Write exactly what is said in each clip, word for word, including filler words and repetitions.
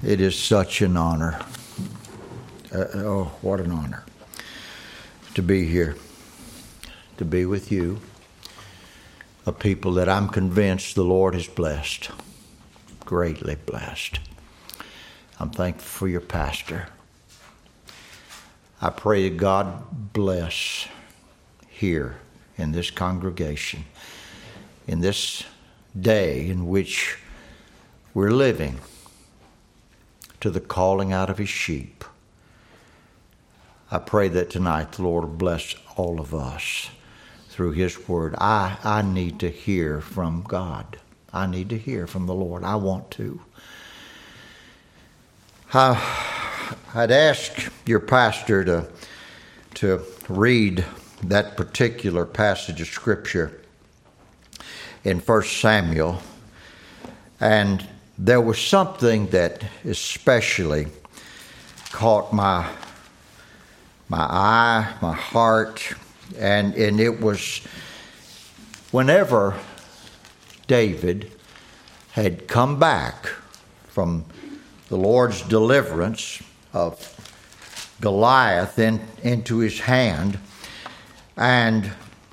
It is such an honor. Uh, oh, what an honor to be here, to be with you, a people that I'm convinced the Lord has blessed, greatly blessed. I'm thankful for your pastor. I pray that God bless here in this congregation, in this day in which we're living, to the calling out of his sheep. I pray that tonight the Lord will bless all of us through his word. I, I need to hear from God. I need to hear from the Lord. I want to. I, I'd ask your pastor to, to read that particular passage of Scripture in First Samuel. And there was something that especially caught my my eye, my heart, and, and it was whenever David had come back from the Lord's deliverance of Goliath in, into his hand, and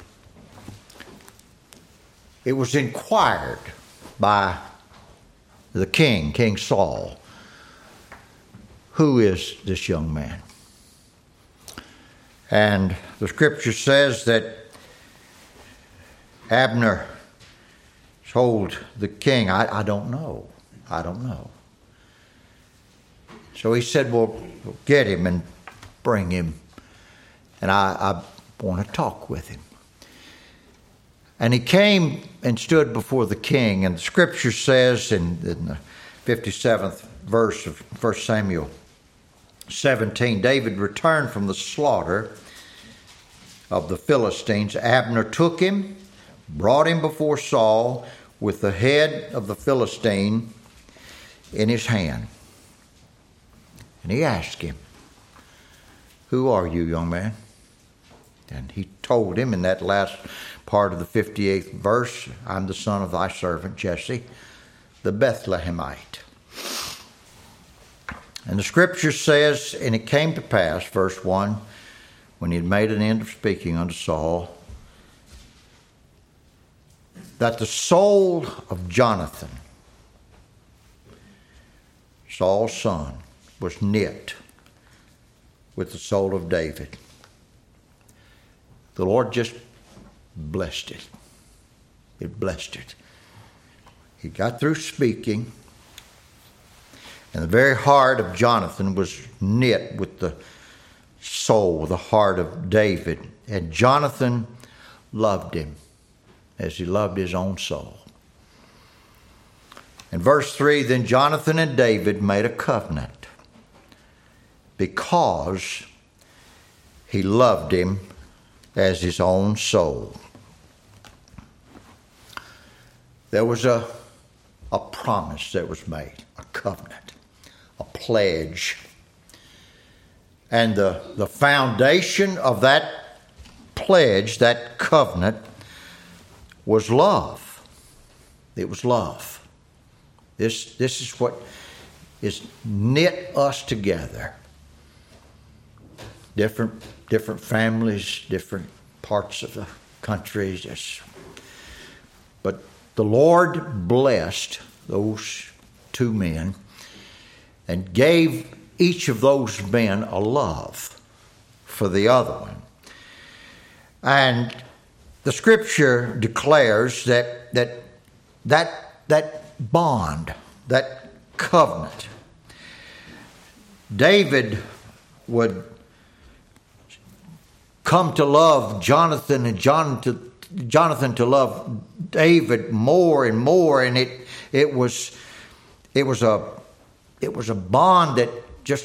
it was inquired by the king, King Saul, who is this young man? And the scripture says that Abner told the king, I, I don't know. I don't know. So he said, well, get him and bring him. And I, I want to talk with him. And he came and stood before the king. And the scripture says in, in the fifty-seventh verse of First Samuel seventeen, David returned from the slaughter of the Philistines. Abner took him, brought him before Saul with the head of the Philistine in his hand. And he asked him, who are you, young man? And he told him in that last part of the fifty-eighth verse, I'm the son of thy servant Jesse, the Bethlehemite. And the scripture says, and it came to pass, verse one, when he had made an end of speaking unto Saul, that the soul of Jonathan, Saul's son, was knit with the soul of David. The Lord just blessed it. It blessed it. He got through speaking, and the very heart of Jonathan was knit with the soul, the heart of David. And Jonathan loved him as he loved his own soul. In verse three, then Jonathan and David made a covenant because he loved him as his own soul. There was a, a promise that was made, a covenant, a pledge. And the, the foundation of that pledge, that covenant, was love. It was love. This, this is what is knit us together. Different, different families, different parts of the country. Just, but the Lord blessed those two men and gave each of those men a love for the other one. And the scripture declares that that that, that bond, that covenant, David would come to love Jonathan and John to, Jonathan to love David more and more, and it it was it was a it was a bond that just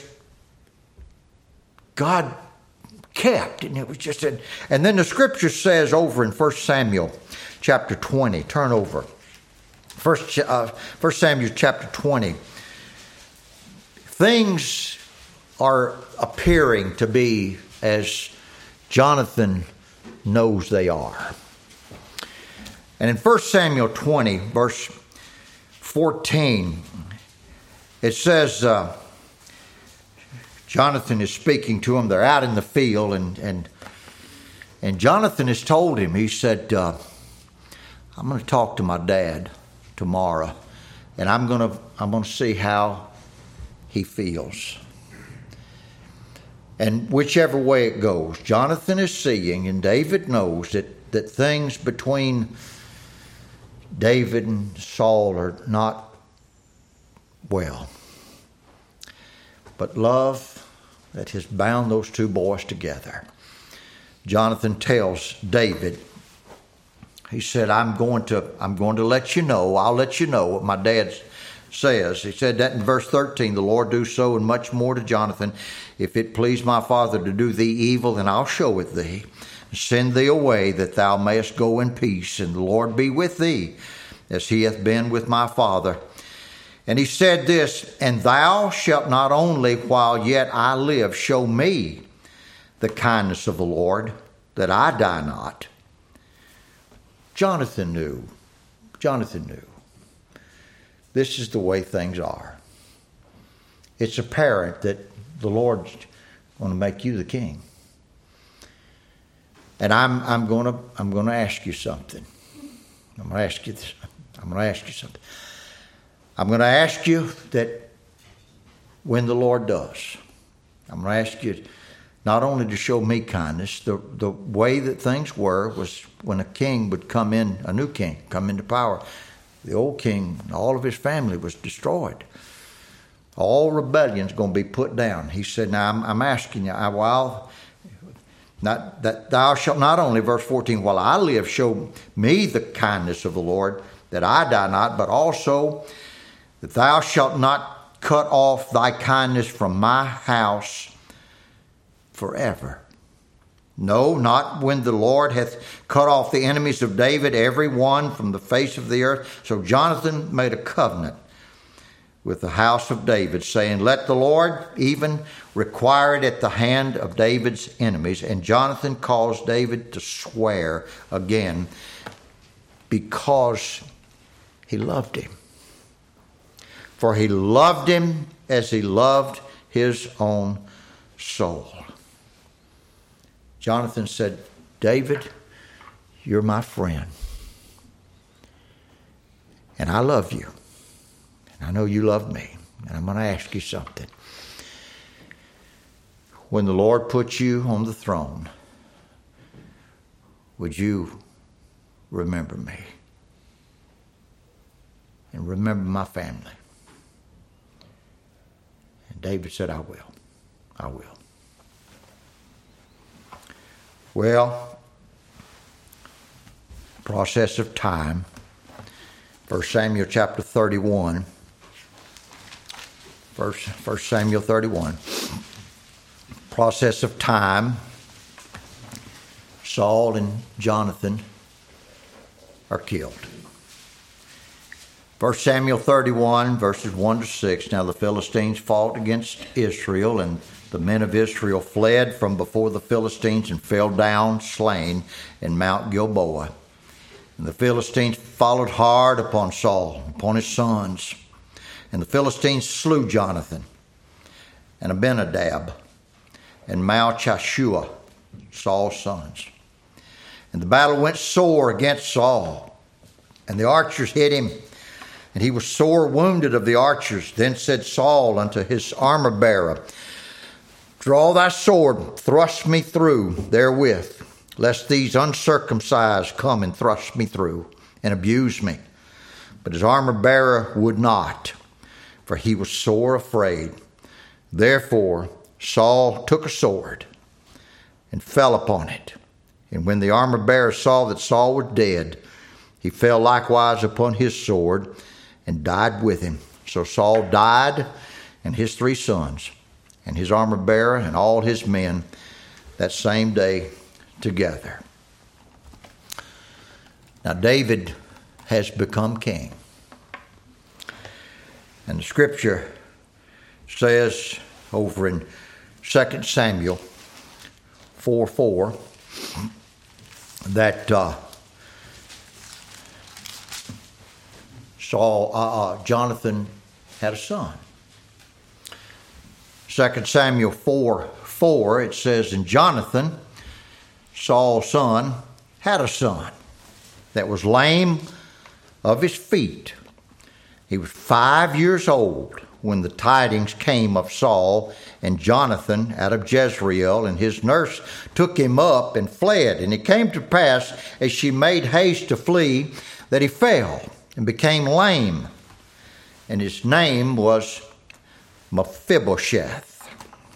God kept, and it was just a, and then the scripture says over in First Samuel chapter twenty, turn over, First uh, First Samuel chapter twenty. Things are appearing to be as Jonathan knows they are. And in First Samuel twenty, verse fourteen, It says uh, Jonathan is speaking to him. They're out in the field, and and and Jonathan has told him. He said, uh, "I'm going to talk to my dad tomorrow, and I'm going to I'm going to see how he feels." And whichever way it goes, Jonathan is seeing, and David knows that that things between David and Saul are not well. But love that has bound those two boys together. Jonathan tells David, he said, I'm going to I'm going to let you know, I'll let you know what my dad says. He said that in verse thirteen, the Lord do so and much more to Jonathan. If it please my father to do thee evil, then I'll show it thee. Send thee away that thou mayest go in peace, and the Lord be with thee, as he hath been with my father. And he said this, and thou shalt not only while yet I live show me the kindness of the Lord, that I die not. Jonathan knew. Jonathan knew. This is the way things are. It's apparent that the Lord's going to make you the king. And I'm I'm going to I'm going to ask you something. I'm going to ask you this. I'm going to ask you something. I'm going to ask you that when the Lord does, I'm going to ask you not only to show me kindness. The the way that things were was when a king would come in, a new king come into power. The old king, all of his family was destroyed. All rebellion's going to be put down. He said, now I'm, I'm asking you, I, while, not, that thou shalt not only, verse fourteen, while I live, show me the kindness of the Lord, that I die not, but also that thou shalt not cut off thy kindness from my house forever. No, not when the Lord hath cut off the enemies of David, every one from the face of the earth. So Jonathan made a covenant with the house of David, saying, let the Lord even require it at the hand of David's enemies. And Jonathan caused David to swear again because he loved him. For he loved him as he loved his own soul. Jonathan said, David, you're my friend. And I love you. And I know you love me. And I'm going to ask you something. When the Lord puts you on the throne, would you remember me? And remember my family? And David said, I will. I will. Well, process of time. First Samuel chapter thirty-one. First, First Samuel thirty-one. Process of time. Saul and Jonathan are killed. First Samuel thirty-one, verses one to six. Now the Philistines fought against Israel, and the men of Israel fled from before the Philistines and fell down slain in Mount Gilboa. And the Philistines followed hard upon Saul, upon his sons. And the Philistines slew Jonathan and Abinadab and Malchishua, Saul's sons. And the battle went sore against Saul, and the archers hit him, and he was sore wounded of the archers. Then said Saul unto his armor-bearer, draw thy sword, thrust me through therewith, lest these uncircumcised come and thrust me through and abuse me. But his armor-bearer would not, for he was sore afraid. Therefore Saul took a sword and fell upon it. And when the armor-bearer saw that Saul was dead, he fell likewise upon his sword and died with him. So Saul died, and his three sons, and his armor-bearer, and all his men, that same day together. Now David has become king. And the scripture says over in Second Samuel four four that uh, Saul, uh, uh, Jonathan had a son. Second Samuel four four, it says, and Jonathan, Saul's son, had a son that was lame of his feet. He was five years old when the tidings came of Saul and Jonathan out of Jezreel, and his nurse took him up and fled. And it came to pass, as she made haste to flee, that he fell and became lame. And his name was Mephibosheth.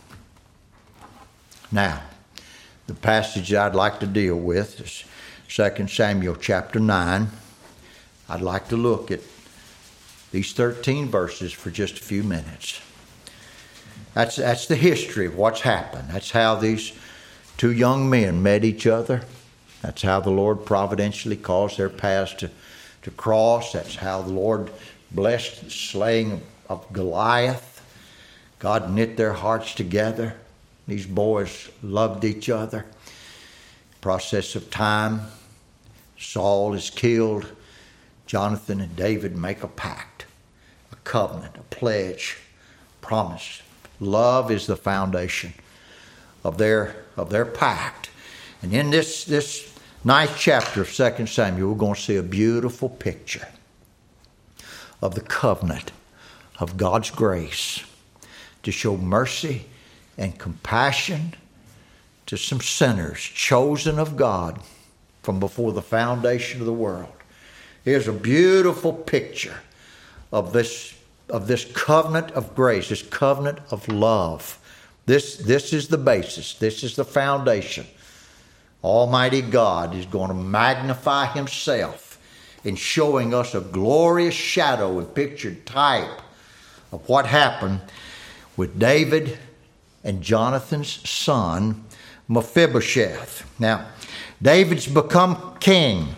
Now, the passage I'd like to deal with is Second Samuel chapter nine. I'd like to look at these thirteen verses for just a few minutes. That's, that's the history of what's happened. That's how these two young men met each other. That's how the Lord providentially caused their paths to, to cross. That's how the Lord blessed the slaying of Goliath. God knit their hearts together. These boys loved each other. Process of time, Saul is killed. Jonathan and David make a pact, a covenant, a pledge, promise. Love is the foundation of their of their pact. And in this, this ninth chapter of Second Samuel, we're going to see a beautiful picture of the covenant of God's grace to show mercy and compassion to some sinners chosen of God from before the foundation of the world. Here's a beautiful picture of this, of this covenant of grace, this covenant of love. This, this is the basis. This is the foundation. Almighty God is going to magnify himself in showing us a glorious shadow and pictured type of what happened with David and Jonathan's son, Mephibosheth. Now, David's become king.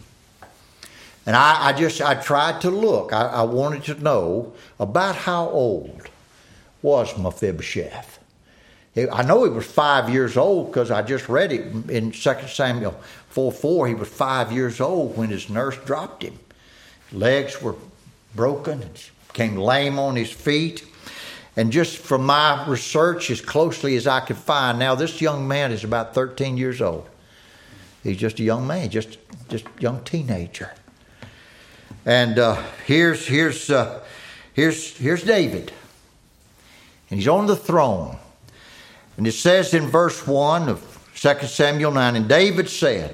And I, I just, I tried to look. I, I wanted to know about how old was Mephibosheth. He, I know he was five years old because I just read it in Second Samuel four four. He was five years old when his nurse dropped him. His legs were broken. He became lame on his feet. And just from my research, as closely as I could find, now this young man is about thirteen years old. He's just a young man, just just a young teenager. And uh, here's here's uh, here's here's David, and he's on the throne. And it says in verse one of Second Samuel nine, and David said,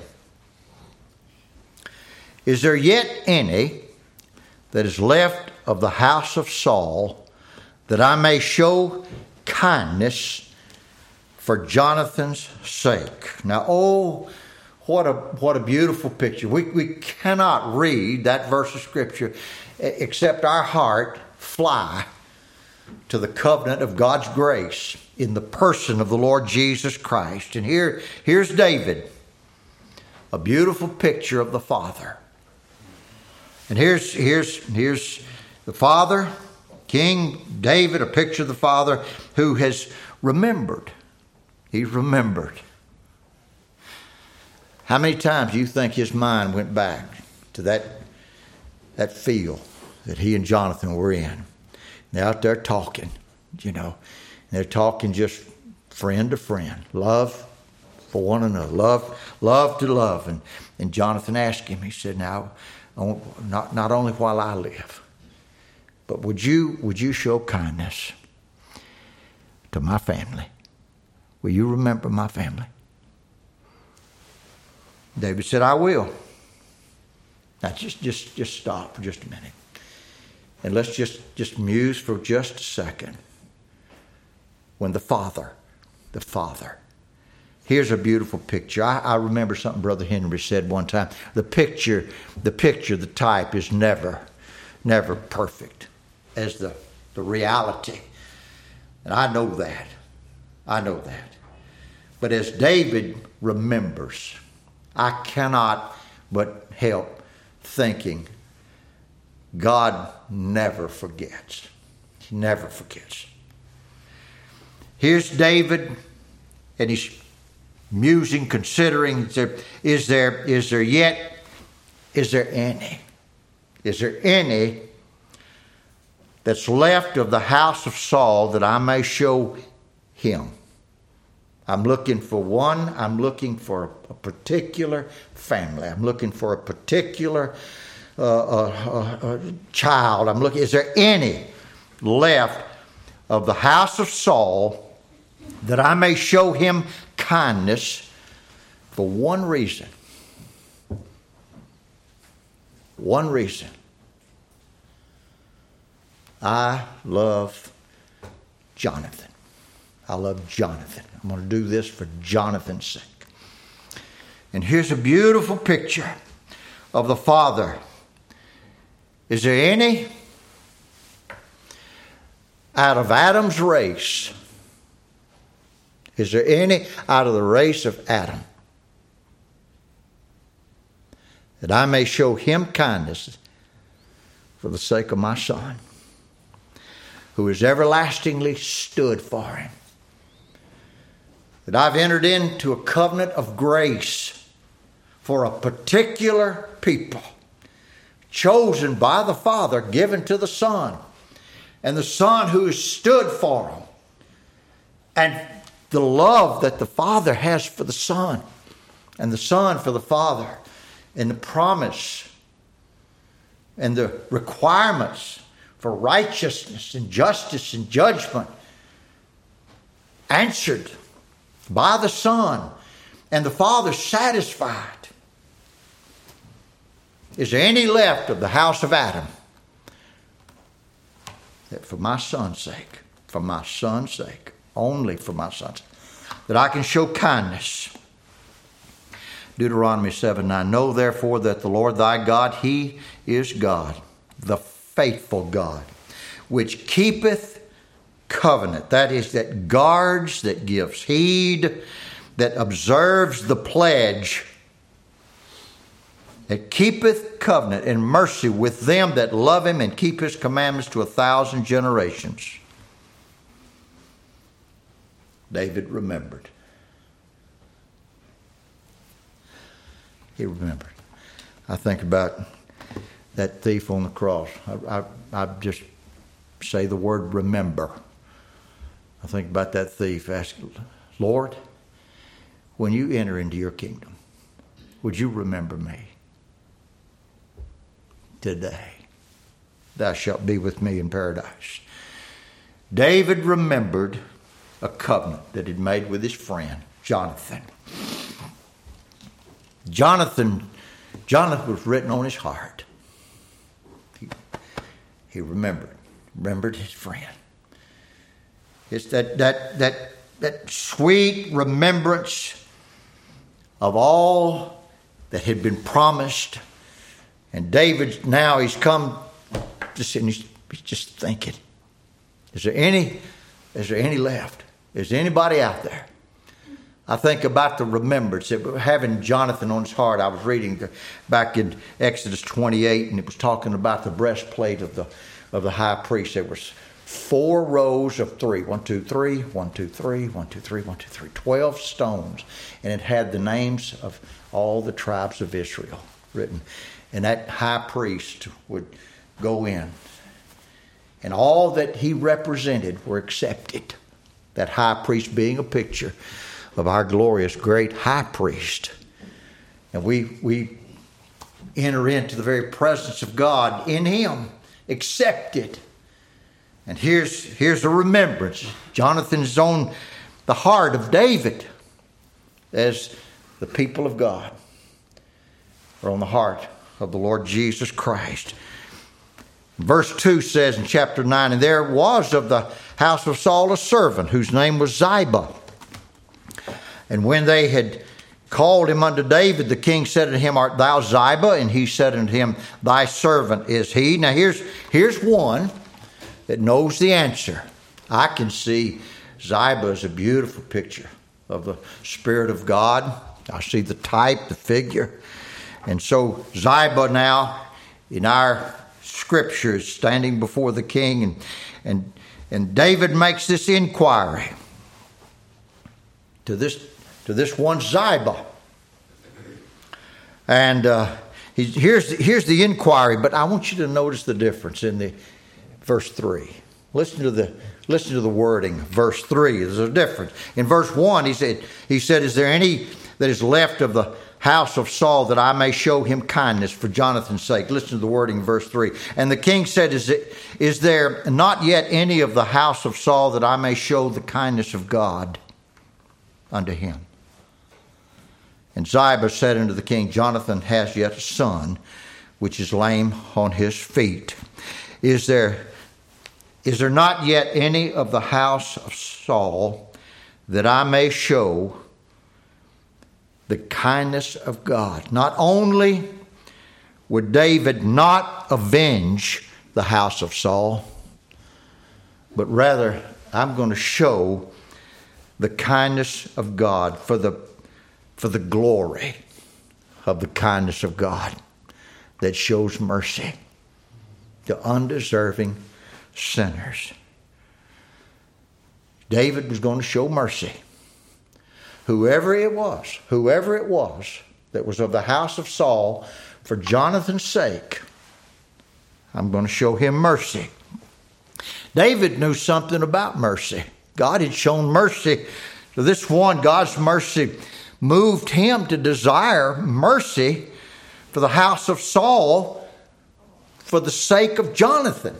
"Is there yet any that is left of the house of Saul, that I may show kindness for Jonathan's sake?" Now, oh, what a what a beautiful picture. We we cannot read that verse of Scripture except our heart fly to the covenant of God's grace in the person of the Lord Jesus Christ. And here, here's David, a beautiful picture of the Father. And here's here's here's the Father, King David, a picture of the Father who has remembered. He's remembered. How many times do you think his mind went back to that, that field that he and Jonathan were in? They're out there talking, you know. They're talking just friend to friend. Love for one another. Love, love to love. And, and Jonathan asked him, he said, now, not, not only while I live, but would you would you show kindness to my family? Will you remember my family? David said, I will. Now just just just stop for just a minute. And let's just, just muse for just a second. When the Father, the Father. Here's a beautiful picture. I, I remember something Brother Henry said one time. The picture, the picture, the type is never, never perfect as the, the reality. And I know that. I know that. But as David remembers, I cannot but help thinking God never forgets. He never forgets. Here's David, and he's musing, considering, is there, is there, is there yet, is there any, is there any that's left of the house of Saul, that I may show him. I'm looking for one. I'm looking for a particular family. I'm looking for a particular uh, uh, uh, child. I'm looking. Is there any left of the house of Saul, that I may show him kindness for one reason? One reason. I love Jonathan. I love Jonathan. I'm going to do this for Jonathan's sake. And here's a beautiful picture of the father. Is there any out of Adam's race? Is there any out of the race of Adam, that I may show him kindness for the sake of my son, who has everlastingly stood for him? That I've entered into a covenant of grace for a particular people, chosen by the Father, given to the Son, and the Son who has stood for them, and the love that the Father has for the Son, and the Son for the Father, and the promise and the requirements for righteousness and justice and judgment answered by the Son, and the Father satisfied. Is there any left of the house of Adam, that for my son's sake, for my son's sake, only for my son's sake, that I can show kindness? Deuteronomy seven nine. Know therefore that the Lord thy God, He is God, the faithful God, which keepeth covenant. That is, that guards, that gives heed, that observes the pledge, that keepeth covenant and mercy with them that love him and keep his commandments to a thousand generations. David remembered. He remembered. I think about that thief on the cross. I, I, I just say the word remember. I think about that thief. Ask, Lord, when you enter into your kingdom, would you remember me today? Thou shalt be with me in paradise. David remembered a covenant that he'd made with his friend, Jonathan. Jonathan, Jonathan was written on his heart. He, he remembered, remembered his friend. It's that, that, that, that sweet remembrance of all that had been promised. And David, now he's come just and he's, he's just thinking, is there any, is there any left? Is there anybody out there? I think about the remembrance, having Jonathan on his heart. I was reading the, back in Exodus twenty-eight, and it was talking about the breastplate of the of the high priest. There was four rows of three. One, two, three, one, two, three, one, two, three, one, two, three. Twelve stones. And it had the names of all the tribes of Israel written. And that high priest would go in. And all that he represented were accepted. That high priest being a picture of our glorious great high priest. And we we enter into the very presence of God in him, accepted. And here's here's a remembrance. Jonathan's on the heart of David, as the people of God are on the heart of the Lord Jesus Christ. Verse two says in chapter nine, and there was of the house of Saul a servant whose name was Ziba. And when they had called him unto David, the king said unto him, Art thou Ziba? And he said unto him, Thy servant is he. Now here's, here's one that knows the answer. I can see Ziba as a beautiful picture of the Spirit of God. I see the type, the figure. And so Ziba now in our scripture is standing before the king, and, and, and David makes this inquiry to this to this one Ziba. And uh, he's, here's, here's the inquiry, but I want you to notice the difference in the verse three. Listen to the listen to the wording. Verse three. There's a difference. In verse one, he said, he said, is there any that is left of the house of Saul that I may show him kindness for Jonathan's sake? Listen to the wording in verse three. And the king said, is, it, is there not yet any of the house of Saul that I may show the kindness of God unto him? And Ziba said unto the king, Jonathan has yet a son, which is lame on his feet. Is there, is there not yet any of the house of Saul that I may show the kindness of God? Not only would David not avenge the house of Saul, but rather I'm going to show the kindness of God for the, for the glory of the kindness of God that shows mercy to undeserving sinners. David was going to show mercy. Whoever it was, whoever it was that was of the house of Saul, for Jonathan's sake, I'm going to show him mercy. David knew something about mercy. God had shown mercy to this one. God's mercy moved him to desire mercy for the house of Saul for the sake of Jonathan.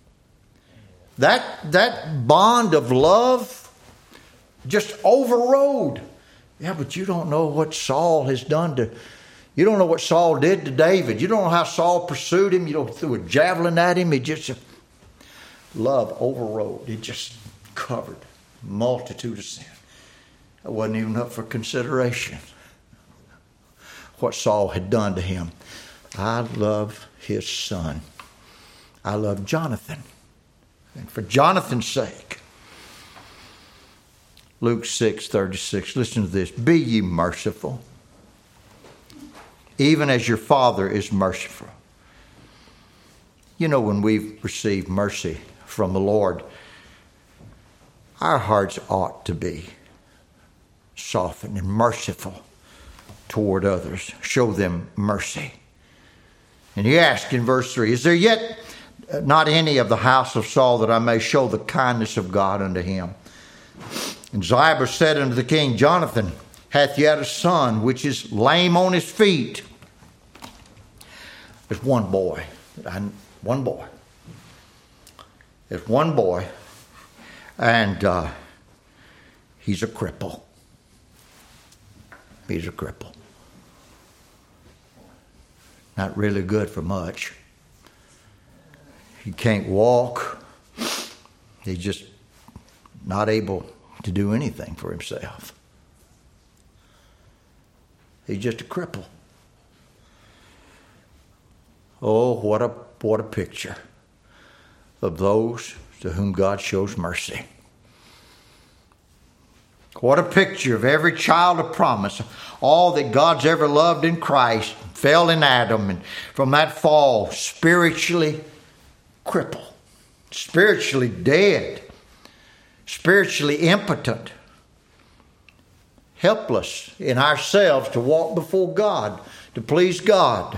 That, that bond of love just overrode. Yeah, but you don't know what Saul has done to, you don't know what Saul did to David. You don't know how Saul pursued him. You know, threw a javelin at him. It just, love overrode. It just covered multitude of sin. It wasn't even up for consideration what Saul had done to him. I love his son. I love Jonathan. And for Jonathan's sake, Luke six thirty-six, listen to this. Be ye merciful, even as your Father is merciful. You know, when we've received mercy from the Lord, our hearts ought to be softened and merciful toward others. Show them mercy. And he asked in verse three, is there yet not any of the house of Saul that I may show the kindness of God unto him? And Ziba said unto the king, Jonathan hath yet a son, which is lame on his feet. There's one boy. One boy. There's one boy. And uh, he's a cripple. He's a cripple. Not really good for much. He can't walk. He's just not able to do anything for himself. He's just a cripple. Oh, what a what a picture of those to whom God shows mercy. What a picture of every child of promise. All that God's ever loved in Christ fell in Adam, and from that fall, spiritually crippled, spiritually dead, spiritually impotent, helpless in ourselves to walk before God, to please God.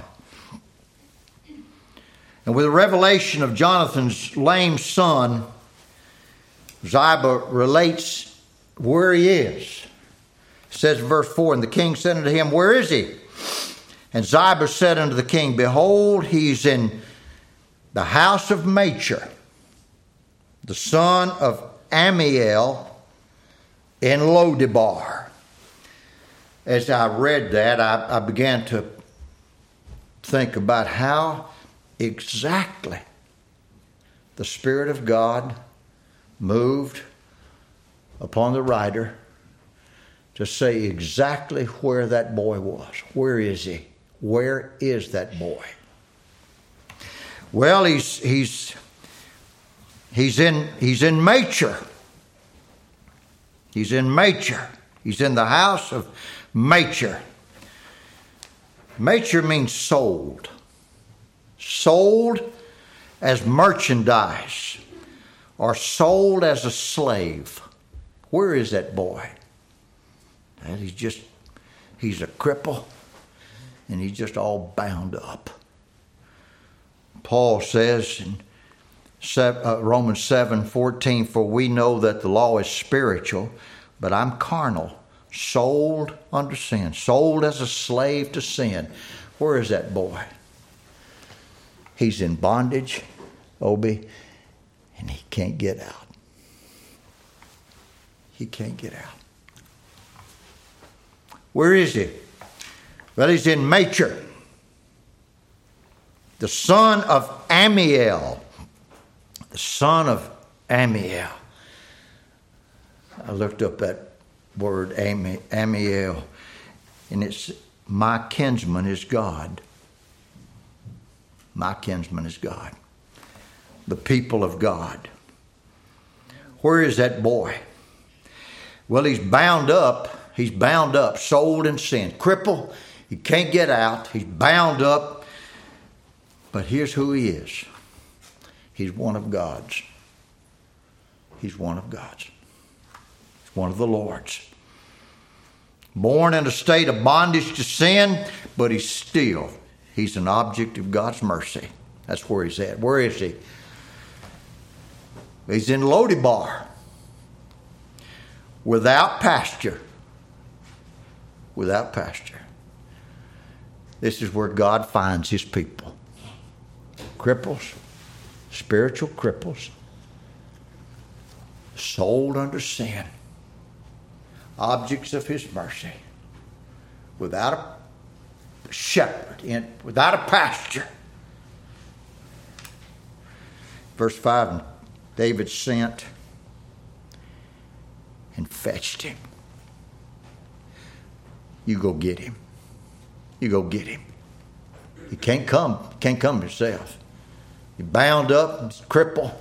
And with the revelation of Jonathan's lame son, Ziba relates where he is. It says in verse four, and the king said unto him, where is he? And Ziba said unto the king, behold, he's in the house of Machir, the son of Ammiel in Lodebar. As I read that, I, I began to think about how exactly the Spirit of God moved upon the writer to say exactly where that boy was. Where is he? Where is that boy? Well, he's he's he's in he's in Machir. He's in Machir. He's in the house of Machir. Machir means sold. Sold as merchandise or sold as a slave. Where is that boy? And he's just, he's a cripple and he's just all bound up. Paul says in Romans seven fourteen, for we know that the law is spiritual, but I'm carnal, sold under sin, sold as a slave to sin. Where is that boy? He's in bondage, Obie, and he can't get out. He can't get out. Where is he? Well, he's in Machir, the son of Ammiel. The son of Ammiel. I looked up that word, Ammiel, and it's my kinsman is God. My kinsman is God. The people of God. Where is that boy? Well, he's bound up. He's bound up, sold in sin, crippled. He can't get out. He's bound up. But here's who he is. He's one of God's. He's one of God's. He's one of the Lord's. Born in a state of bondage to sin, but he's still, he's an object of God's mercy. That's where he's at. Where is he? He's in Lodebar. Without pasture. Without pasture. This is where God finds his people. Cripples. Spiritual cripples, sold under sin, objects of his mercy, without a shepherd, in, without a pasture. Verse five, and David sent and fetched him. You go get him. You go get him. He can't come, can't come himself. He's bound up, he's crippled.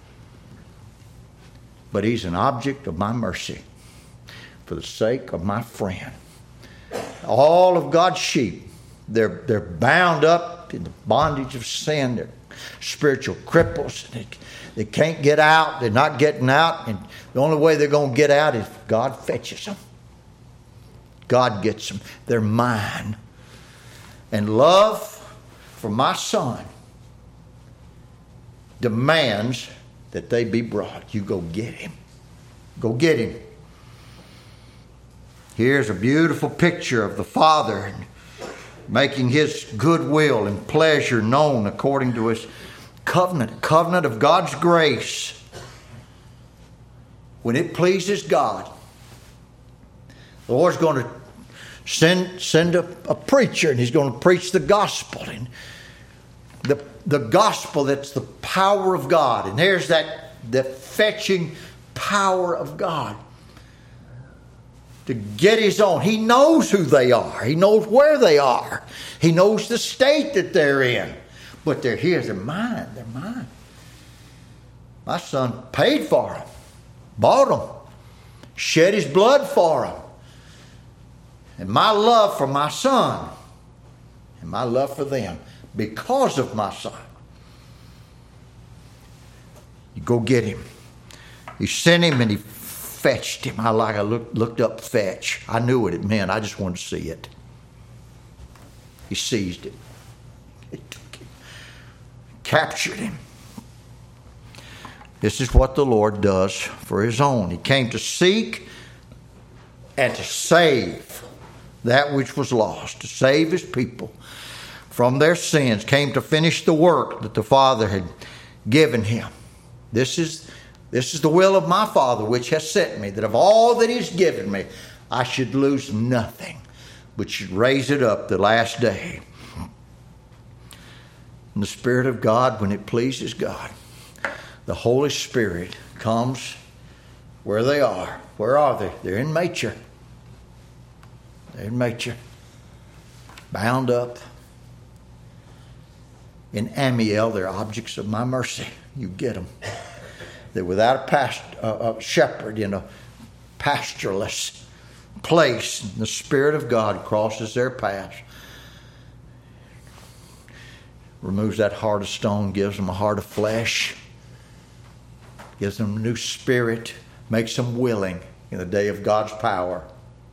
But he's an object of my mercy for the sake of my friend. All of God's sheep, they're, they're bound up in the bondage of sin. They're spiritual cripples. They, they can't get out. They're not getting out. And the only way they're going to get out is God fetches them. God gets them. They're mine. And love for my son demands that they be brought. You go get him. Go get him. Here's a beautiful picture of the Father making his goodwill and pleasure known according to his covenant, covenant of God's grace. When it pleases God, the Lord's going to send, send a, a preacher, and he's going to preach the gospel. And the The gospel, that's the power of God. And there's that the fetching power of God to get his own. He knows who they are. He knows where they are. He knows the state that they're in. But they're here. They're mine. They're mine. My son paid for them. Bought them. Shed his blood for them. And my love for my son and my love for them, because of my son. You go get him. He sent him and he fetched him. I like I looked, looked up fetch. I knew what it meant. I just wanted to see it. He seized it. He took him. Captured him. This is what the Lord does for his own. He came to seek and to save that which was lost, to save his people from their sins, came to finish the work that the Father had given him. This is, this is the will of my Father which has sent me, that of all that he's given me, I should lose nothing, but should raise it up the last day. And the Spirit of God, when it pleases God, the Holy Spirit comes where they are. Where are they? They're in Machir. They're in Machir. Bound up. In Ammiel, they're objects of my mercy. You get them. They're without a, past, uh, a shepherd in a pastureless place. The Spirit of God crosses their path. Removes that heart of stone, gives them a heart of flesh. Gives them a new spirit. Makes them willing in the day of God's power.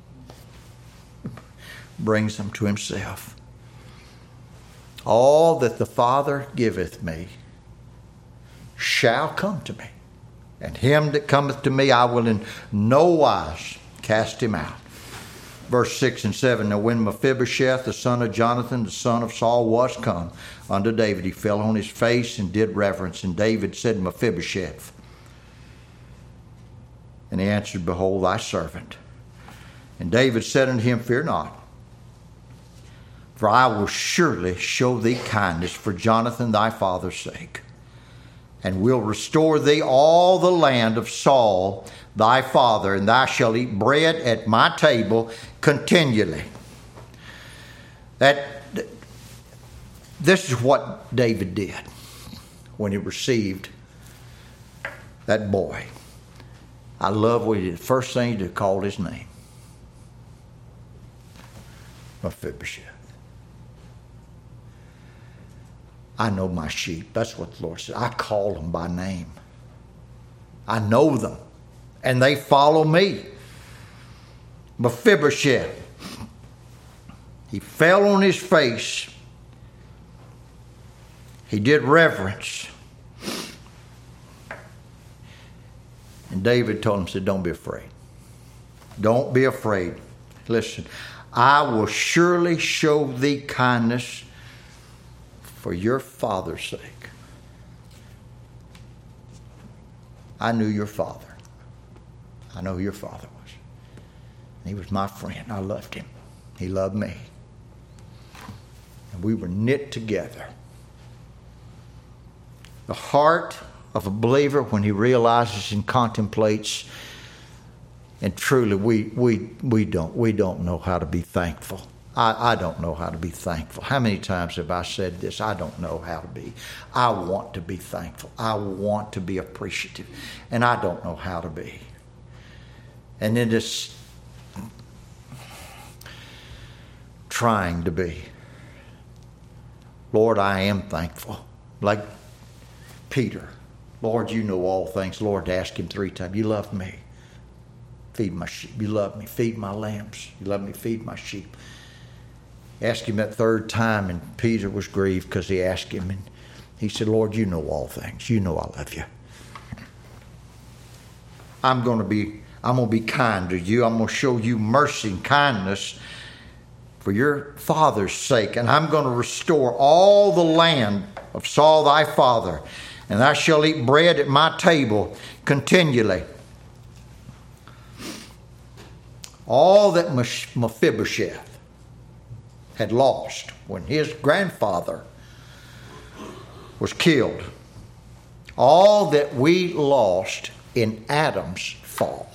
Brings them to himself. All that the Father giveth me shall come to me. And him that cometh to me I will in no wise cast him out. Verse six and seven, now when Mephibosheth, the son of Jonathan, the son of Saul, was come unto David, he fell on his face and did reverence. And David said, Mephibosheth. And he answered, behold, thy servant. And David said unto him, fear not, for I will surely show thee kindness for Jonathan thy father's sake, and will restore thee all the land of Saul thy father, and thou shalt eat bread at my table continually. That this is what David did when he received that boy. I love what he did. The first thing he did, called his name, Mephibosheth. I know my sheep. That's what the Lord said. I call them by name. I know them, and they follow me. Mephibosheth. He fell on his face. He did reverence. And David told him, said, don't be afraid. Don't be afraid. Listen, I will surely show thee kindness for your father's sake. I knew your father. I know who your father was. He was my friend. I loved him. He loved me. And we were knit together. The heart of a believer, when he realizes and contemplates, and truly we we we don't we don't know how to be thankful. I, I don't know how to be thankful. How many times have I said this? I don't know how to be. I want to be thankful. I want to be appreciative. And I don't know how to be. And then just trying to be. Lord, I am thankful. Like Peter. Lord, you know all things. Lord, ask him three times. You love me. Feed my sheep. You love me. Feed my lambs. You love me. Feed my sheep. Asked him that third time, and Peter was grieved because he asked him, and he said, Lord, you know all things. You know I love you. I'm going to be, I'm going to be kind to you. I'm going to show you mercy and kindness for your father's sake, and I'm going to restore all the land of Saul thy father, and thou shalt eat bread at my table continually. All that Mephibosheth had lost when his grandfather was killed, all that we lost in Adam's fall,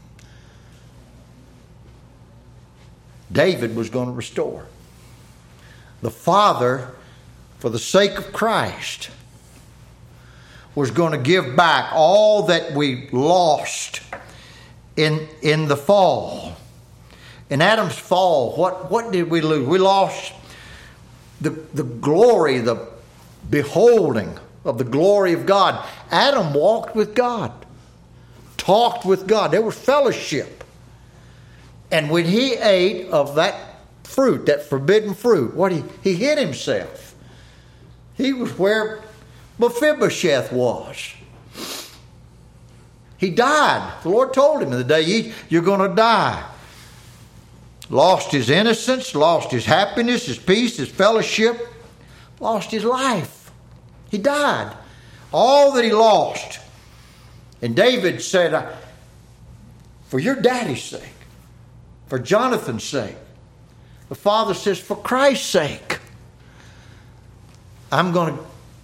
David was going to restore. The Father, for the sake of Christ, was going to give back all that we lost in, in the fall. In Adam's fall, what, what did we lose? We lost the, the glory, the beholding of the glory of God. Adam walked with God, talked with God. There was fellowship. And when he ate of that fruit, that forbidden fruit, what he, he hid himself. He was where Mephibosheth was. He died. The Lord told him, the day you eat, you're going to die. Lost his innocence, lost his happiness, his peace, his fellowship, lost his life. He died. All that he lost. And David said, for your daddy's sake, for Jonathan's sake, the Father says, for Christ's sake, I'm going to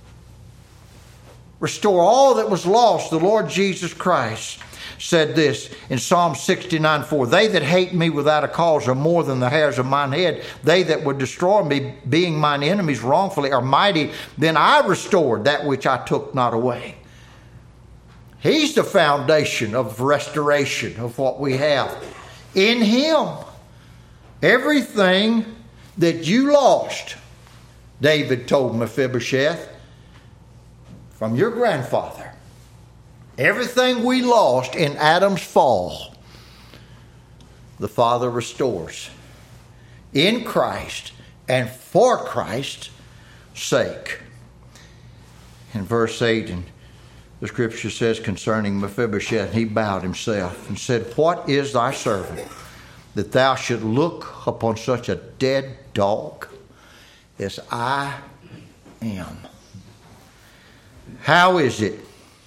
restore all that was lost. The Lord Jesus Christ said this in Psalm sixty-nine four, they that hate me without a cause are more than the hairs of mine head. They that would destroy me, being mine enemies wrongfully, are mighty. Then I restored that which I took not away. He's the foundation of restoration of what we have. In him, everything that you lost, David told Mephibosheth, from your grandfather, everything we lost in Adam's fall, the Father restores in Christ and for Christ's sake. In verse eight, and The scripture says concerning Mephibosheth, he bowed himself and said, "What is thy servant, that thou should look upon such a dead dog as I am?" How is it?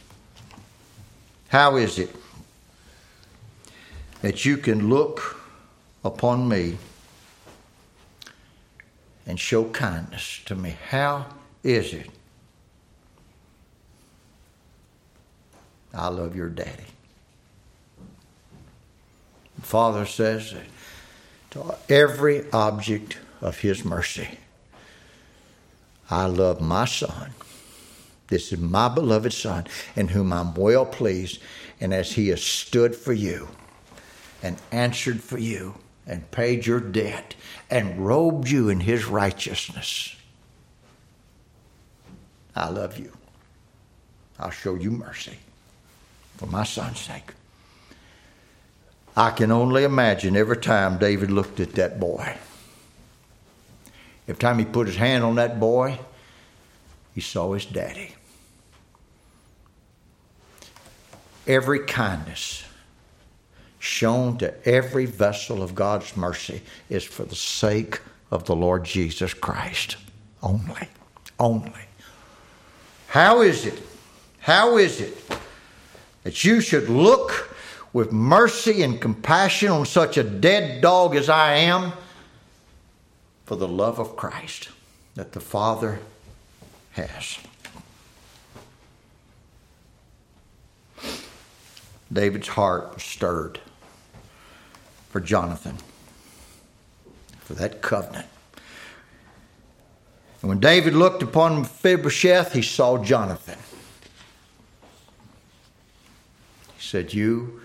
How is it that you can look upon me and show kindness to me? How is it? I love your daddy. The Father says that to every object of his mercy, I love my son. This is my beloved son, in whom I'm well pleased. And as he has stood for you and answered for you and paid your debt and robed you in his righteousness, I love you. I'll show you mercy for my son's sake. I can only imagine every time David looked at that boy. Every time he put his hand on that boy, he saw his daddy. Every kindness shown to every vessel of God's mercy is for the sake of the Lord Jesus Christ. Only. Only. How is it? How is it that you should look with mercy and compassion on such a dead dog as I am for the love of Christ that the Father has? David's heart was stirred for Jonathan, for that covenant. And when David looked upon Mephibosheth, he saw Jonathan. He said, "You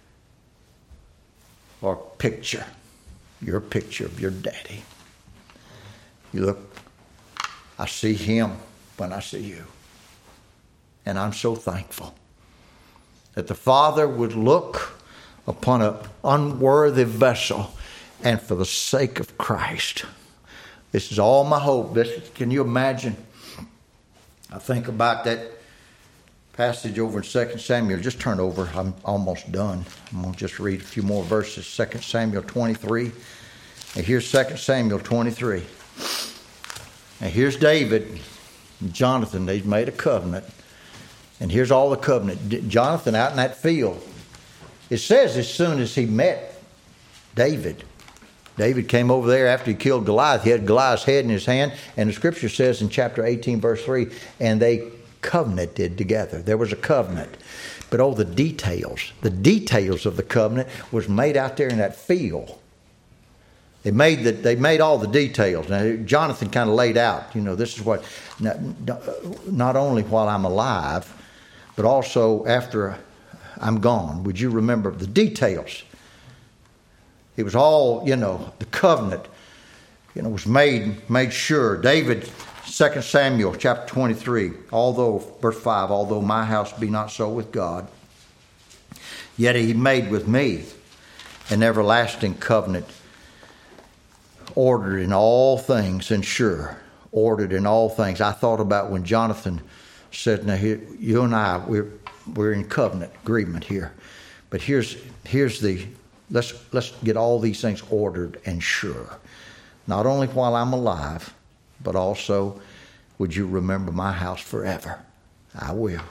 are a picture. You're a picture of your daddy. You look, I see him when I see you." And I'm so thankful that the Father would look upon an unworthy vessel, and for the sake of Christ. This is all my hope. This, can you imagine? I think about that passage over in Second Samuel. Just turn over. I'm almost done. I'm going to just read a few more verses. Second Samuel twenty-three. And here's Second Samuel twenty-three. And here's David and Jonathan. They've made a covenant. And here's all the covenant. Jonathan out in that field. It says as soon as he met David, David came over there after he killed Goliath. He had Goliath's head in his hand. And the scripture says in chapter eighteen, verse three, and they covenanted together. There was a covenant. But oh, the details. The details of the covenant was made out there in that field. They made the, they made all the details. Now, Jonathan kind of laid out, you know, this is what, not, not only while I'm alive, but also after I'm gone. Would you remember the details? It was all, you know, the covenant, you know, was made made sure. David, Second Samuel chapter twenty-three, although, verse five, although my house be not so with God, yet he made with me an everlasting covenant, ordered in all things and sure, ordered in all things. I thought about when Jonathan said, now here, you and I, we're we're in covenant agreement here. But here's here's the, let's let's get all these things ordered and sure. Not only while I'm alive, but also would you remember my house forever? I will.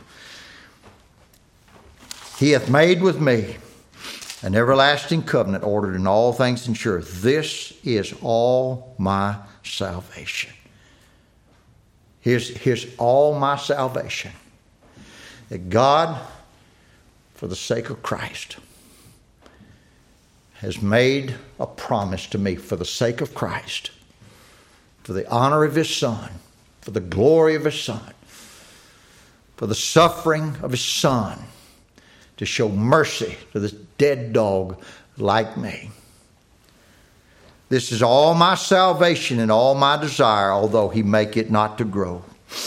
He hath made with me an everlasting covenant, ordered in all things and sure. This is all my salvation. Here's, here's all my salvation. That God, for the sake of Christ, has made a promise to me for the sake of Christ, for the honor of his Son, for the glory of his Son, for the suffering of his Son, to show mercy to this dead dog like me. This is all my salvation and all my desire, although he make it not to grow.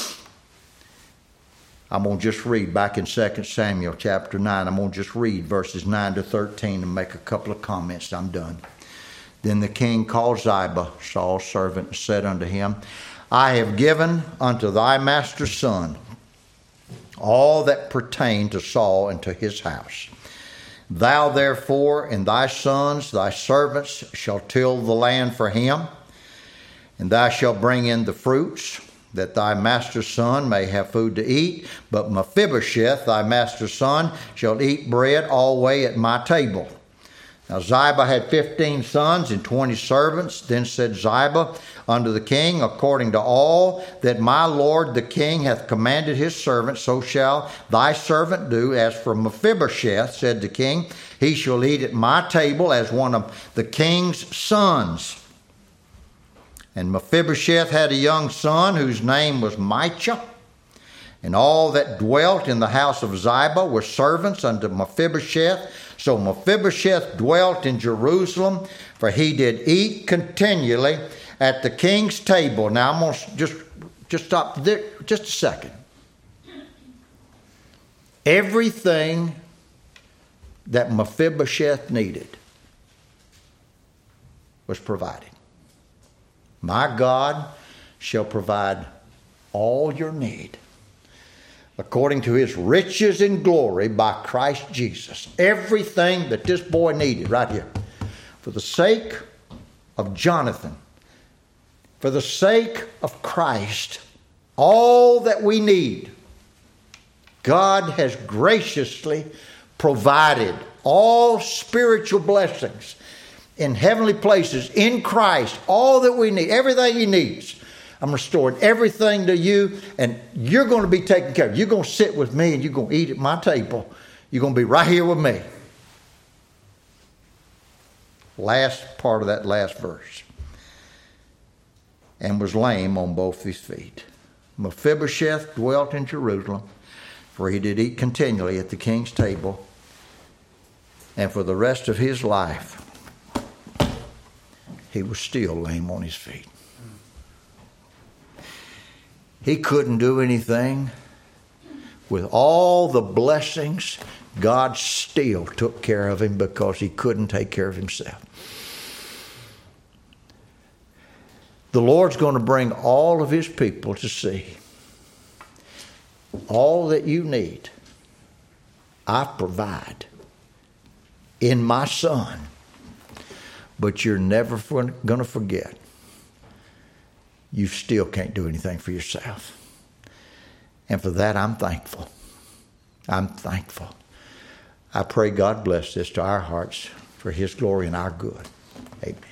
I'm going to just read back in Second Samuel chapter nine. I'm going to just read verses nine to thirteen and make a couple of comments. I'm done. Then the king called Ziba, Saul's servant, and said unto him, I have given unto thy master's son all that pertained to Saul and to his house. Thou therefore and thy sons, thy servants, shall till the land for him, and thou shalt bring in the fruits, that thy master's son may have food to eat. But Mephibosheth, thy master's son, shall eat bread alway at my table. Now Ziba had fifteen sons and twenty servants. Then said Ziba unto the king, according to all that my lord the king hath commanded his servant, so shall thy servant do. As for Mephibosheth, said the king, he shall eat at my table as one of the king's sons. And Mephibosheth had a young son whose name was Micah. And all that dwelt in the house of Ziba were servants unto Mephibosheth. So Mephibosheth dwelt in Jerusalem, for he did eat continually at the king's table. Now I'm going to just, just stop there just a second. Everything that Mephibosheth needed was provided. My God shall provide all your need according to his riches and glory by Christ Jesus. Everything that this boy needed right here. For the sake of Jonathan, for the sake of Christ, all that we need, God has graciously provided all spiritual blessings in heavenly places, in Christ, all that we need, everything he needs. I'm restoring everything to you, and you're going to be taken care of. You're going to sit with me, and you're going to eat at my table. You're going to be right here with me. Last part of that last verse. And was lame on both his feet. Mephibosheth dwelt in Jerusalem, for he did eat continually at the king's table, and for the rest of his life, he was still lame on his feet. He couldn't do anything. With all the blessings, God still took care of him because he couldn't take care of himself. The Lord's going to bring all of his people to see all that you need, I provide in my Son. But you're never going to forget, you still can't do anything for yourself. And for that, I'm thankful. I'm thankful. I pray God bless this to our hearts for his glory and our good. Amen.